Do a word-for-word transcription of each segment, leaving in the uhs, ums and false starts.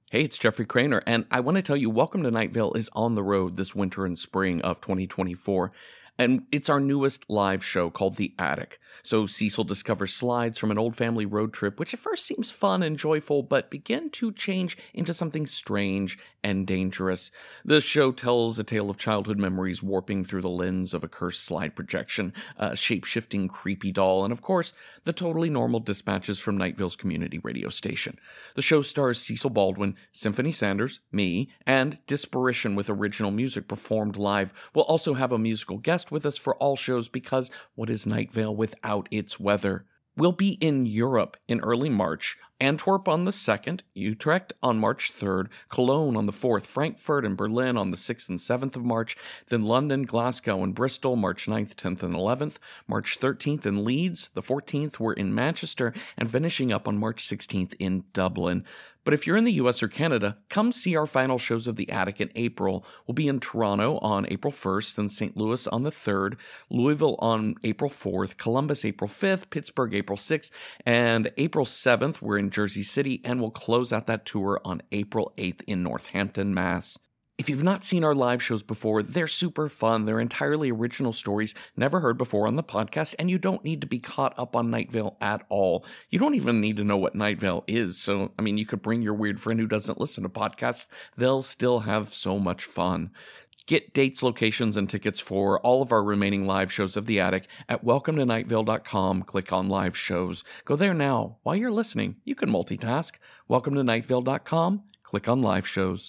Hey, it's Jeffrey Craner, and I want to tell you, Welcome to Night Vale is on the road this winter and spring of twenty twenty-four, and it's our newest live show called The Attic. So Cecil discovers slides from an old family road trip, which at first seems fun and joyful, but begin to change into something strange and dangerous. The show tells a tale of childhood memories warping through the lens of a cursed slide projection, a shape-shifting creepy doll, and of course, the totally normal dispatches from Night Vale's community radio station. The show stars Cecil Baldwin, Symphony Sanders, me, and Disparition with original music performed live. We'll also have a musical guest with us for all shows because what is Night Vale without its weather? We'll be in Europe in early March, Antwerp on the second, Utrecht on March third, Cologne on the fourth, Frankfurt and Berlin on the sixth and seventh of March, then London, Glasgow, and Bristol March ninth, tenth, and eleventh, March thirteenth in Leeds, the fourteenth we're in Manchester, and finishing up on March sixteenth in Dublin. But if you're in the U S or Canada, come see our final shows of The Attic in April. We'll be in Toronto on April first, then Saint Louis on the third, Louisville on April fourth, Columbus April fifth, Pittsburgh April sixth, and April seventh we're in Jersey City, and we'll close out that tour on April eighth in Northampton, Mass. If you've not seen our live shows before, they're super fun. They're entirely original stories never heard before on the podcast, and you don't need to be caught up on Night Vale at all. You don't even need to know what Night Vale is. So, I mean, you could bring your weird friend who doesn't listen to podcasts. They'll still have so much fun. Get dates, locations, and tickets for all of our remaining live shows of The Attic at welcome to night vale dot com. Click on live shows. Go there now. While you're listening, you can multitask. welcome to night vale dot com. Click on live shows.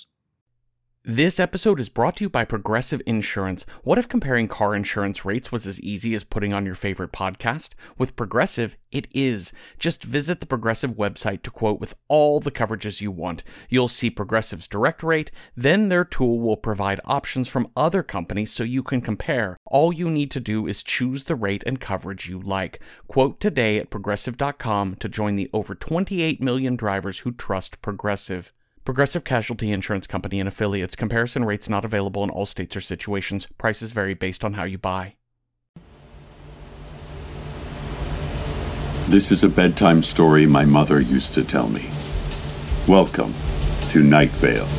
This episode is brought to you by Progressive Insurance. What if comparing car insurance rates was as easy as putting on your favorite podcast? With Progressive, it is. Just visit the Progressive website to quote with all the coverages you want. You'll see Progressive's direct rate, then their tool will provide options from other companies so you can compare. All you need to do is choose the rate and coverage you like. Quote today at progressive dot com to join the over twenty-eight million drivers who trust Progressive. Progressive Casualty Insurance Company and Affiliates. Comparison rates not available in all states or situations. Prices vary based on how you buy. This is a bedtime story my mother used to tell me. Welcome to Night Vale.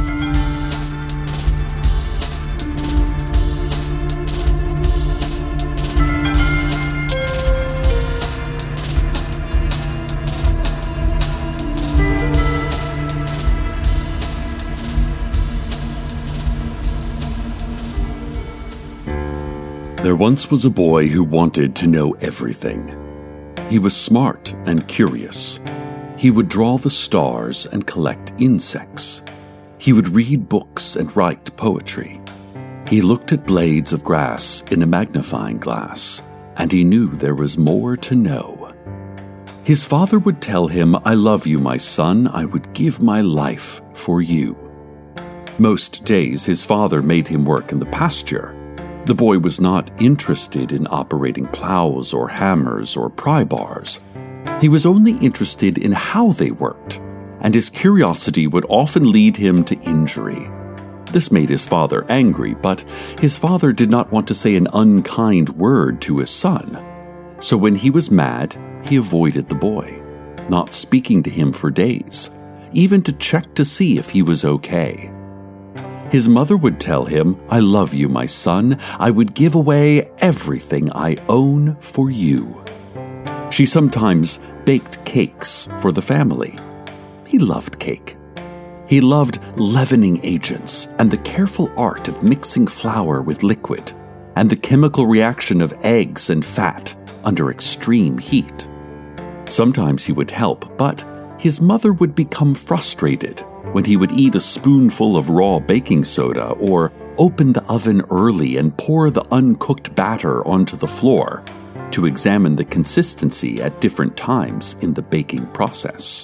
There once was a boy who wanted to know everything. He was smart and curious. He would draw the stars and collect insects. He would read books and write poetry. He looked at blades of grass in a magnifying glass, and he knew there was more to know. His father would tell him, "I love you, my son. I would give my life for you." Most days his father made him work in the pasture. The boy was not interested in operating plows or hammers or pry bars. He was only interested in how they worked, and his curiosity would often lead him to injury. This made his father angry, but his father did not want to say an unkind word to his son. So when he was mad, he avoided the boy, not speaking to him for days, even to check to see if he was okay. His mother would tell him, "I love you, my son. I would give away everything I own for you." She sometimes baked cakes for the family. He loved cake. He loved leavening agents and the careful art of mixing flour with liquid and the chemical reaction of eggs and fat under extreme heat. Sometimes he would help, but his mother would become frustrated when he would eat a spoonful of raw baking soda or open the oven early and pour the uncooked batter onto the floor to examine the consistency at different times in the baking process.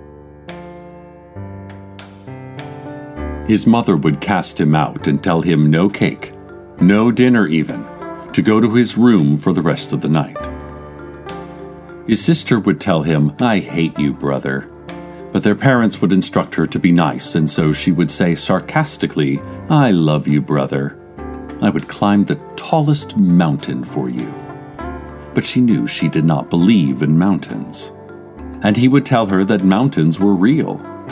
His mother would cast him out and tell him no cake, no dinner even, to go to his room for the rest of the night. His sister would tell him, "I hate you, brother." But their parents would instruct her to be nice, and so she would say sarcastically, "I love you, brother. I would climb the tallest mountain for you." But she knew she did not believe in mountains. And he would tell her that mountains were real,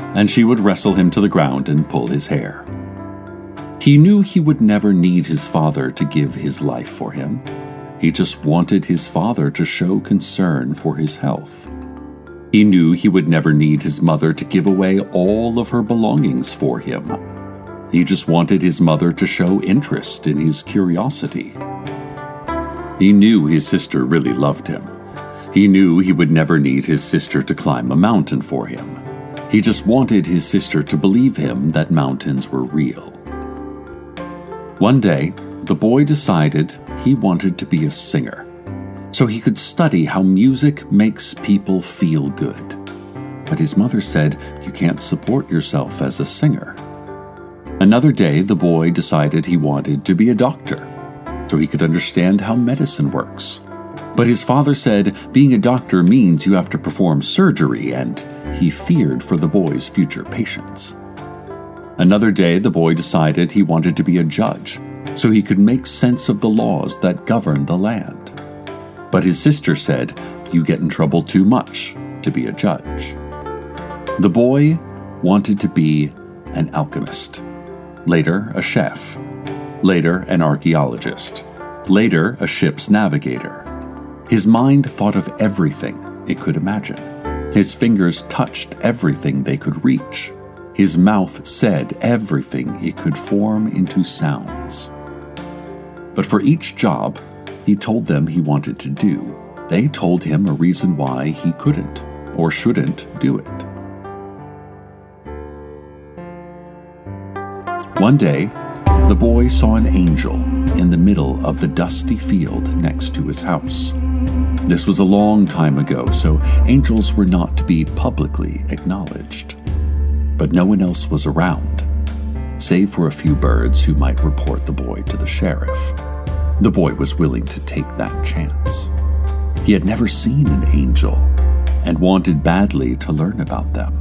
and she would wrestle him to the ground and pull his hair. He knew he would never need his father to give his life for him. He just wanted his father to show concern for his health. He knew he would never need his mother to give away all of her belongings for him. He just wanted his mother to show interest in his curiosity. He knew his sister really loved him. He knew he would never need his sister to climb a mountain for him. He just wanted his sister to believe him that mountains were real. One day, the boy decided he wanted to be a singer, so he could study how music makes people feel good. But his mother said, "You can't support yourself as a singer." Another day, the boy decided he wanted to be a doctor, so he could understand how medicine works. But his father said being a doctor means you have to perform surgery, and he feared for the boy's future patients. Another day, the boy decided he wanted to be a judge, so he could make sense of the laws that govern the land. But his sister said, "You get in trouble too much to be a judge." The boy wanted to be an alchemist, later a chef, later an archaeologist, later a ship's navigator. His mind thought of everything it could imagine. His fingers touched everything they could reach. His mouth said everything it could form into sounds. But for each job he told them he wanted to do, they told him a reason why he couldn't or shouldn't do it. One day, the boy saw an angel in the middle of the dusty field next to his house. This was a long time ago, so angels were not to be publicly acknowledged. But no one else was around, save for a few birds who might report the boy to the sheriff. The boy was willing to take that chance. He had never seen an angel and wanted badly to learn about them.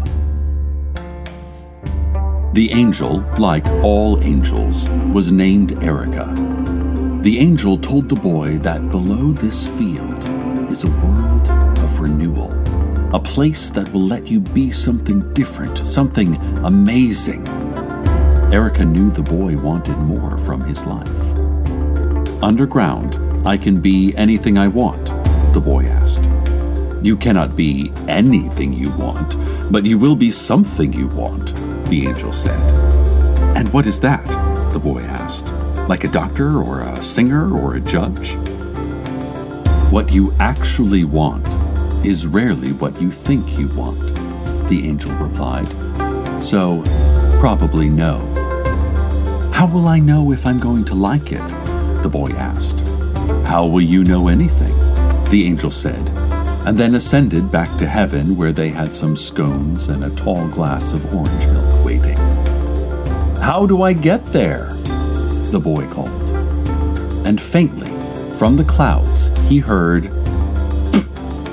The angel, like all angels, was named Erica. The angel told the boy that below this field is a world of renewal, a place that will let you be something different, something amazing. Erica knew the boy wanted more from his life. "Underground, I can be anything I want," the boy asked. "You cannot be anything you want, but you will be something you want," the angel said. "And what is that?" the boy asked. "Like a doctor or a singer or a judge?" "What you actually want is rarely what you think you want," the angel replied. "So, probably no." "How will I know if I'm going to like it?" the boy asked. "How will you know anything?" the angel said, and then ascended back to heaven where they had some scones and a tall glass of orange milk waiting. "How do I get there?" the boy called. And faintly, from the clouds, he heard Pfft.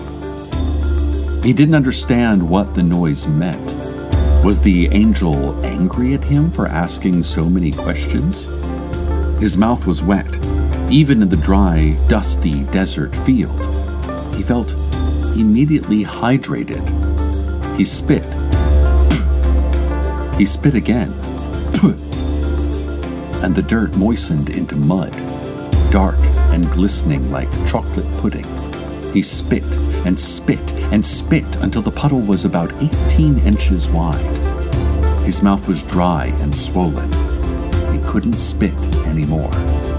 He didn't understand what the noise meant. Was the angel angry at him for asking so many questions? His mouth was wet, even in the dry, dusty desert field. He felt immediately hydrated. He spit. He spit again. And the dirt moistened into mud, dark and glistening like chocolate pudding. He spit and spit and spit until the puddle was about eighteen inches wide. His mouth was dry and swollen. He couldn't spit anymore.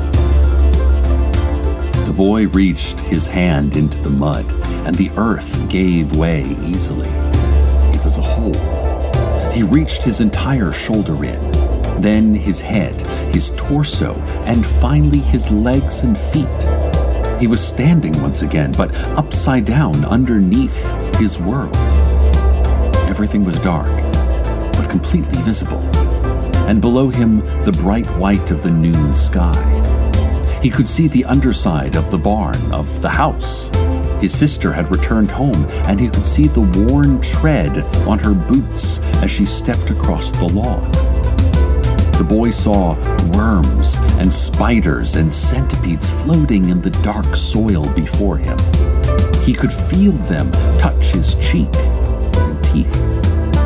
The boy reached his hand into the mud, and the earth gave way easily. It was a hole. He reached his entire shoulder in, then his head, his torso, and finally his legs and feet. He was standing once again, but upside down underneath his world. Everything was dark, but completely visible, and below him the bright white of the noon sky. He could see the underside of the barn, of the house. His sister had returned home, and he could see the worn tread on her boots as she stepped across the lawn. The boy saw worms and spiders and centipedes floating in the dark soil before him. He could feel them touch his cheek and teeth.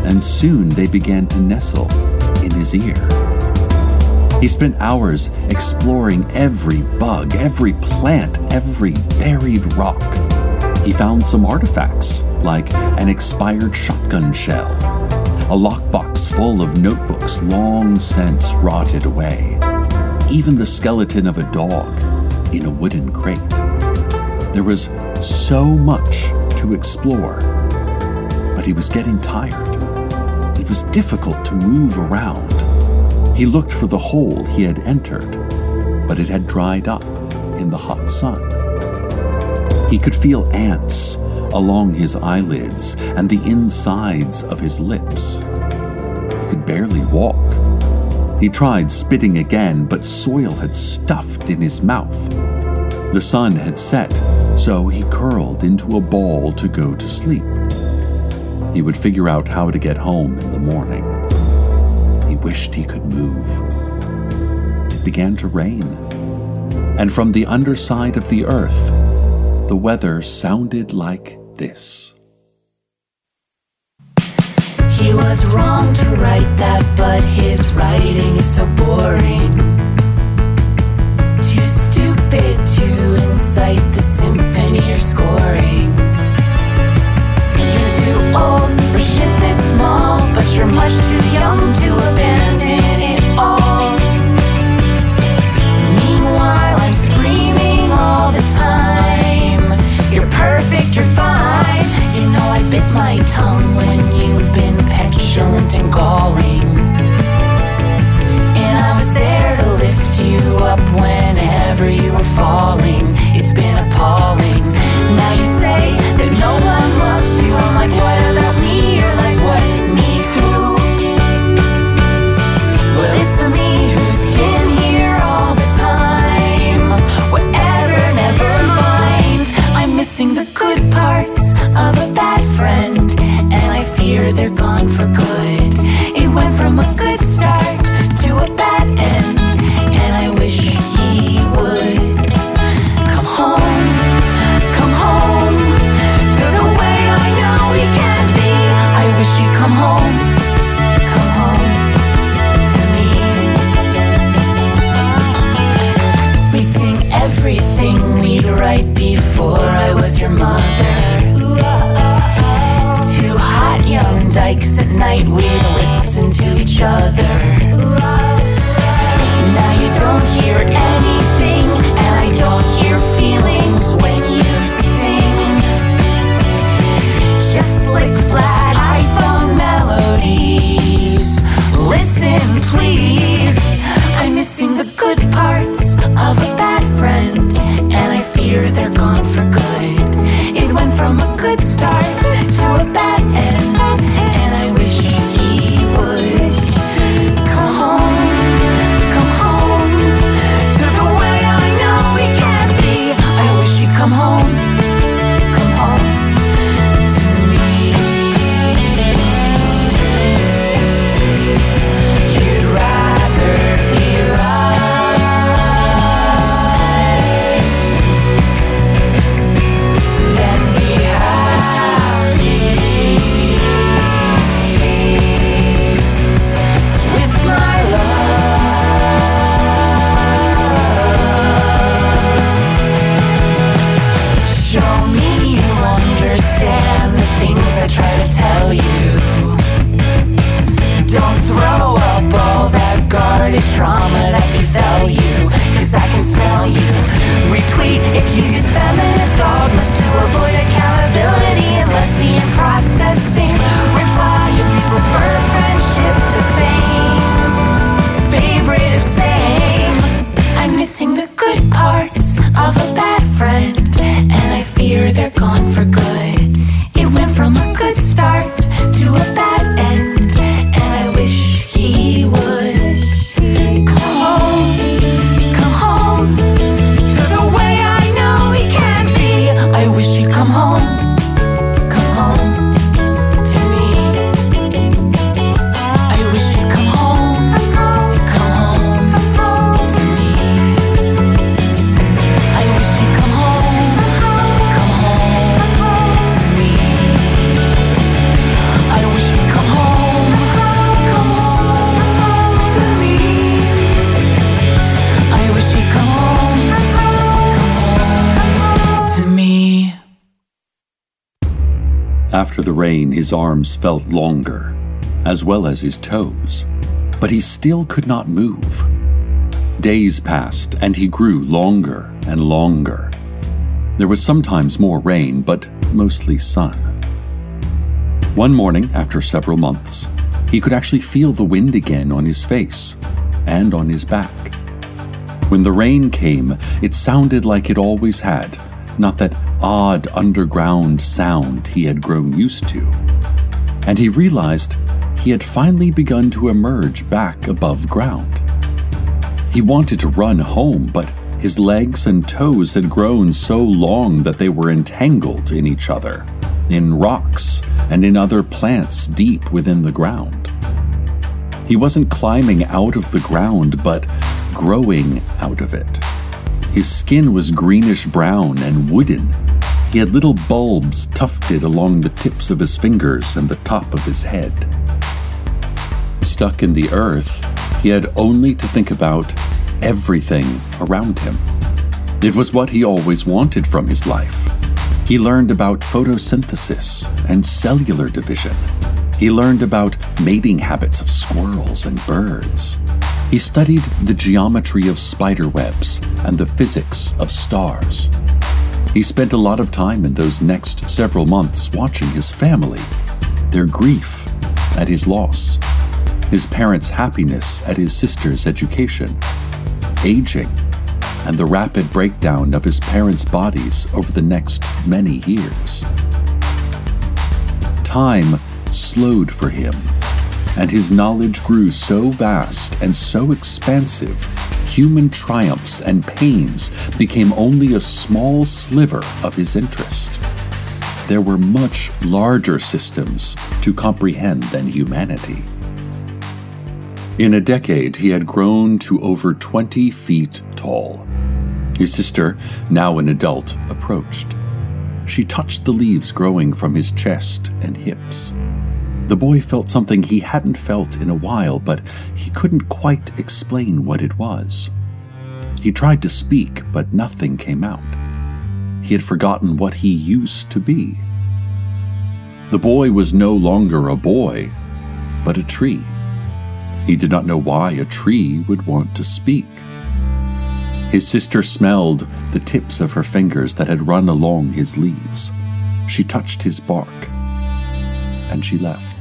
and soon they began to nestle in his ear. He spent hours exploring every bug, every plant, every buried rock. He found some artifacts, like an expired shotgun shell, a lockbox full of notebooks long since rotted away, even the skeleton of a dog in a wooden crate. There was so much to explore, but he was getting tired. It was difficult to move around. He looked for the hole he had entered, but it had dried up in the hot sun. He could feel ants along his eyelids and the insides of his lips. He could barely walk. He tried spitting again, but soil had stuffed in his mouth. The sun had set, so he curled into a ball to go to sleep. He would figure out how to get home in the morning. He wished he could move. It began to rain, and from the underside of the earth, the weather sounded like this. He was wrong to write that, but his writing is so boring. Too stupid to incite the symphony you're scoring. You're too old for shit this small, but you're much too young to abandon it all. Meanwhile, I'm screaming all the time. You're perfect, you're fine. You know I bit my tongue when you've been petulant and galling. And I was there to lift you up whenever you were falling. It's been appalling. Now you say that no one loves you. I'm like, what about me? You're like, what? Me who? Well, it's me who's been here all the time. Whatever, never mind. I'm missing the good parts of a bad friend, and I fear they're gone for good. It went from a good start to a bad end, and I wish he would come home, come home to the way I know he can be. I wish he'd come home, come home to me. We'd sing everything we'd write before I was your mother. Two hot young dykes at night, we'd listen to each other. Now you don't hear anything, and I don't hear feelings when you sing. Just slick flat iPhone melodies. Listen, please. I'm missing the good parts of a bad friend, and I fear they're gone for good. It went from a good start to a bad end, and I wish he would come home, come home to the way I know he can be. I wish he'd come home, come home to me. You'd rather be right than be happy with my love. Show me you understand the things I try to tell you. Don't throw up all that guarded trauma that befell you, 'cause I can smell you. Retweet if you use feminist dogmas to avoid accountability and lesbian processing. Reply if you prefer friendship to fame. Favorite of same. I'm missing the good parts of a bad friend, and I fear they're gone for good. It went from a good start to a bad end, and I wish he would come home, come home to the way I know he can be. I wish he'd come home, After the rain, his arms felt longer, as well as his toes, but he still could not move. Days passed, and he grew longer and longer. There was sometimes more rain, but mostly sun. One morning, after several months, he could actually feel the wind again on his face and on his back. When the rain came, it sounded like it always had, not that odd underground sound he had grown used to. And he realized he had finally begun to emerge back above ground. He wanted to run home, but his legs and toes had grown so long that they were entangled in each other, in rocks and in other plants deep within the ground. He wasn't climbing out of the ground, but growing out of it. His skin was greenish-brown and wooden. He had little bulbs tufted along the tips of his fingers and the top of his head. Stuck in the earth, he had only to think about everything around him. It was what he always wanted from his life. He learned about photosynthesis and cellular division. He learned about mating habits of squirrels and birds. He studied the geometry of spider webs and the physics of stars. He spent a lot of time in those next several months watching his family, their grief at his loss, his parents' happiness at his sister's education, aging, and the rapid breakdown of his parents' bodies over the next many years. Time slowed for him, and his knowledge grew so vast and so expansive, human triumphs and pains became only a small sliver of his interest. There were much larger systems to comprehend than humanity. In a decade, he had grown to over twenty feet tall. His sister, now an adult, approached. She touched the leaves growing from his chest and hips. The boy felt something he hadn't felt in a while, but he couldn't quite explain what it was. He tried to speak, but nothing came out. He had forgotten what he used to be. The boy was no longer a boy, but a tree. He did not know why a tree would want to speak. His sister smelled the tips of her fingers that had run along his leaves. She touched his bark, and she left.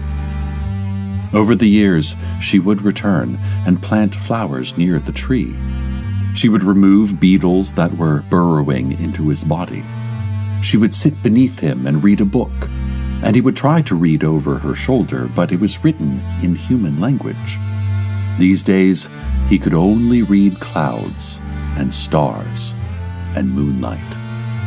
Over the years, she would return and plant flowers near the tree. She would remove beetles that were burrowing into his body. She would sit beneath him and read a book, and he would try to read over her shoulder, but it was written in human language. These days, he could only read clouds and stars and moonlight.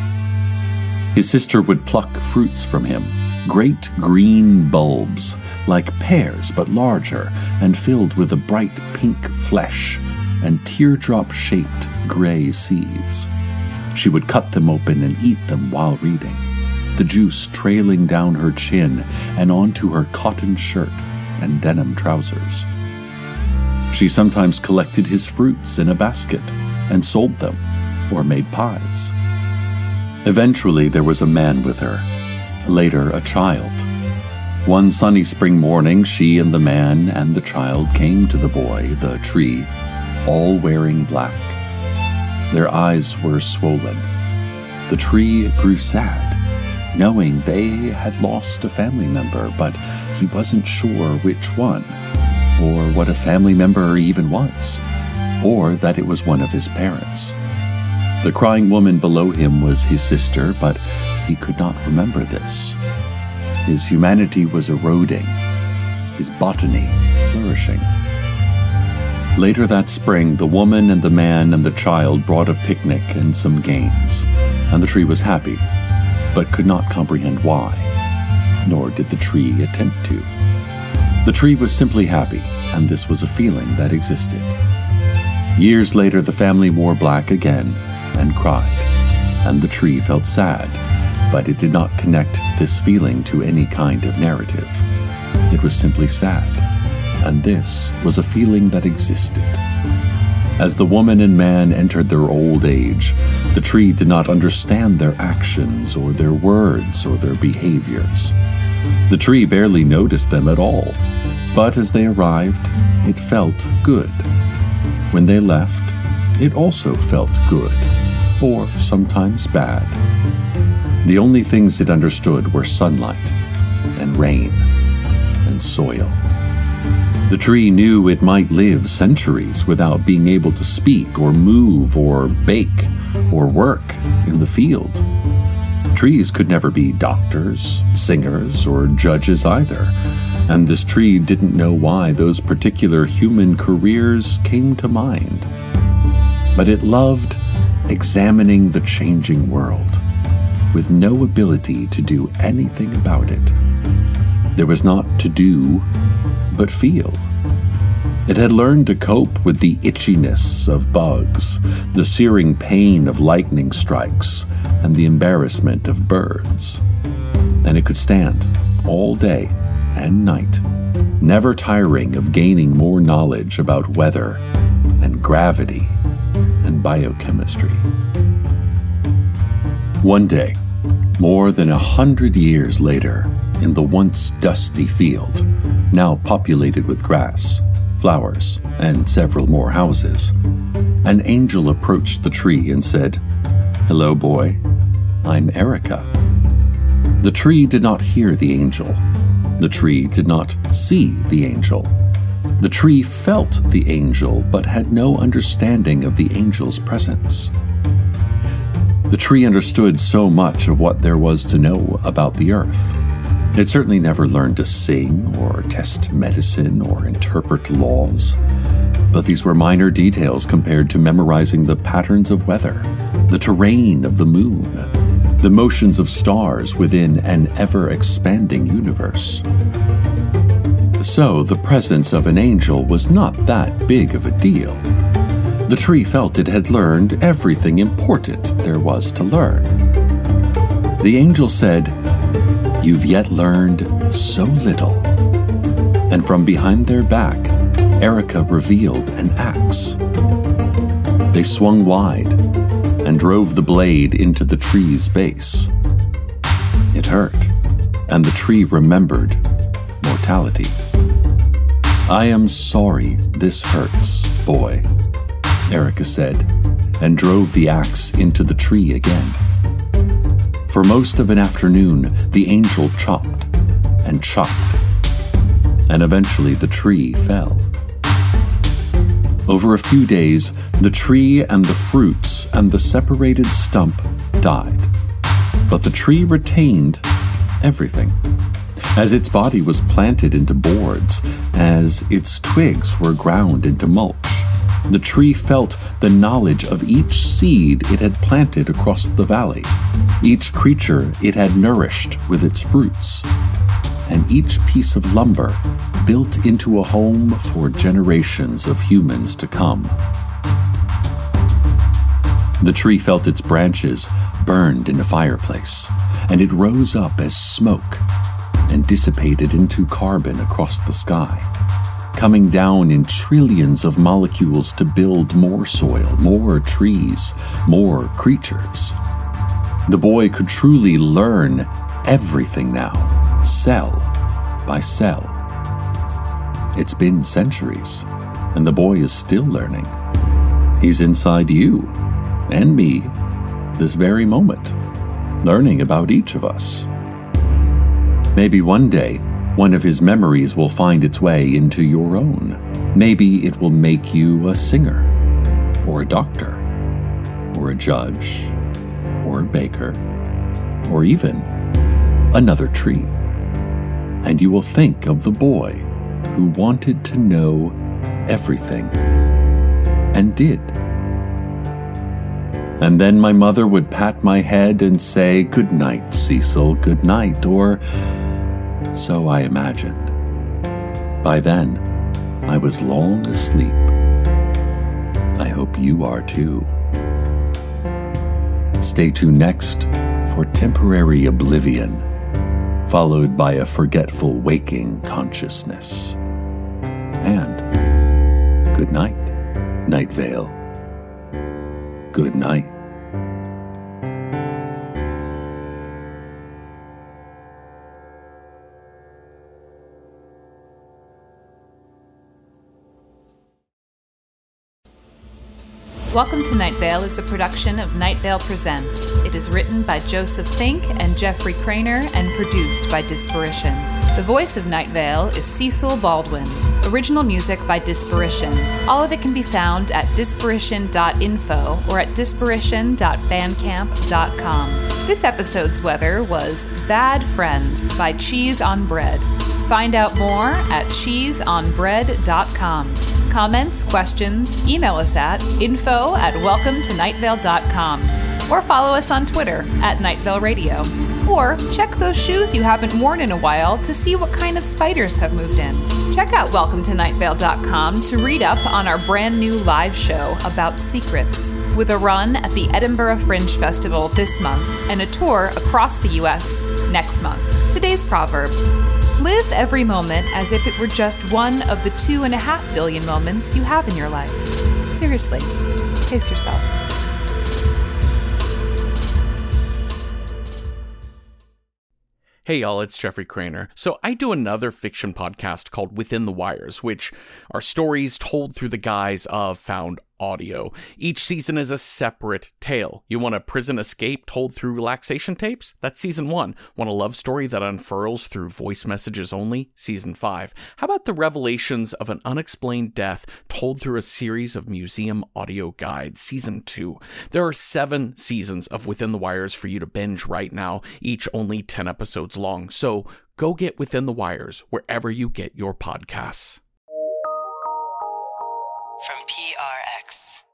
His sister would pluck fruits from him, great green bulbs, like pears but larger and filled with a bright pink flesh and teardrop-shaped gray seeds. She would cut them open and eat them while reading, the juice trailing down her chin and onto her cotton shirt and denim trousers. She sometimes collected his fruits in a basket and sold them or made pies. Eventually, there was a man with her, later a child. One sunny spring morning, she and the man and the child came to the boy, the tree, all wearing black. Their eyes were swollen. The tree grew sad, knowing they had lost a family member, but he wasn't sure which one, or what a family member even was, or that it was one of his parents. The crying woman below him was his sister, but he could not remember this. His humanity was eroding, his botany flourishing. Later that spring, the woman and the man and the child brought a picnic and some games, and the tree was happy, but could not comprehend why, nor did the tree attempt to. The tree was simply happy, and this was a feeling that existed. Years later, the family wore black again and cried, and the tree felt sad, but it did not connect this feeling to any kind of narrative. It was simply sad, and this was a feeling that existed. As the woman and man entered their old age, the tree did not understand their actions or their words or their behaviors. The tree barely noticed them at all, but as they arrived, it felt good. When they left, it also felt good, or sometimes bad. The only things it understood were sunlight and rain and soil. The tree knew it might live centuries without being able to speak or move or bake or work in the field. Trees could never be doctors, singers, or judges either, and this tree didn't know why those particular human careers came to mind. But it loved examining the changing world, with no ability to do anything about it. There was not to do, but feel. It had learned to cope with the itchiness of bugs, the searing pain of lightning strikes, and the embarrassment of birds. And it could stand all day and night, never tiring of gaining more knowledge about weather and gravity and biochemistry. One day, more than a hundred years later, in the once dusty field, now populated with grass, flowers, and several more houses, an angel approached the tree and said, "Hello, boy. I'm Erica." The tree did not hear the angel. The tree did not see the angel. The tree felt the angel, but had no understanding of the angel's presence. The tree understood so much of what there was to know about the earth. It certainly never learned to sing or test medicine or interpret laws, but these were minor details compared to memorizing the patterns of weather, the terrain of the moon, the motions of stars within an ever-expanding universe. So the presence of an angel was not that big of a deal. The tree felt it had learned everything important there was to learn. The angel said, "You've yet learned so little." And from behind their back, Erica revealed an axe. They swung wide and drove the blade into the tree's base. It hurt, and the tree remembered mortality. "I am sorry this hurts, boy," Erica said, and drove the axe into the tree again. For most of an afternoon, the angel chopped and chopped, and eventually the tree fell. Over a few days, the tree and the fruits and the separated stump died, but the tree retained everything. As its body was planted into boards, as its twigs were ground into mulch, the tree felt the knowledge of each seed it had planted across the valley, each creature it had nourished with its fruits, and each piece of lumber built into a home for generations of humans to come. The tree felt its branches burned in a fireplace, and it rose up as smoke and dissipated into carbon across the sky, coming down in trillions of molecules to build more soil, more trees, more creatures. The boy could truly learn everything now, cell by cell. It's been centuries, and the boy is still learning. He's inside you and me this very moment, learning about each of us. Maybe one day, one of his memories will find its way into your own. Maybe it will make you a singer, or a doctor, or a judge, or a baker, or even another tree. And you will think of the boy who wanted to know everything, and did. And then my mother would pat my head and say, "Good night, Cecil, good night," or so I imagined. By then, I was long asleep. I hope you are too. Stay tuned next for Temporary Oblivion, followed by a forgetful waking consciousness. And good night. Night Vale. Good night. Welcome to Night Vale is a production of Night Vale Presents. It is written by Joseph Fink and Jeffrey Craner and produced by Disparition. The voice of Night Vale is Cecil Baldwin. Original music by Disparition. All of it can be found at disparition dot info or at disparition dot bandcamp dot com. This episode's weather was Bad Friend by Cheese on Bread. Find out more at cheese on bread dot com. Comments, questions, email us at info at welcome to night vale dot com or follow us on Twitter at Night Vale Radio. Or check those shoes you haven't worn in a while to see what kind of spiders have moved in. Check out welcome to night vale dot com to read up on our brand new live show about secrets, with a run at the Edinburgh Fringe Festival this month and a tour across the U S next month. Today's proverb: live every moment as if it were just one of the two and a half billion moments you have in your life. Seriously, pace yourself. Hey y'all, it's Jeffrey Craner. So I do another fiction podcast called Within the Wires, which are stories told through the guise of found audio. Each season is a separate tale. You want a prison escape told through relaxation tapes? That's season one. Want a love story that unfurls through voice messages only? Season five. How about the revelations of an unexplained death told through a series of museum audio guides? Season two. There are seven seasons of Within the Wires for you to binge right now, each only ten episodes long. So go get Within the Wires wherever you get your podcasts. From P R X.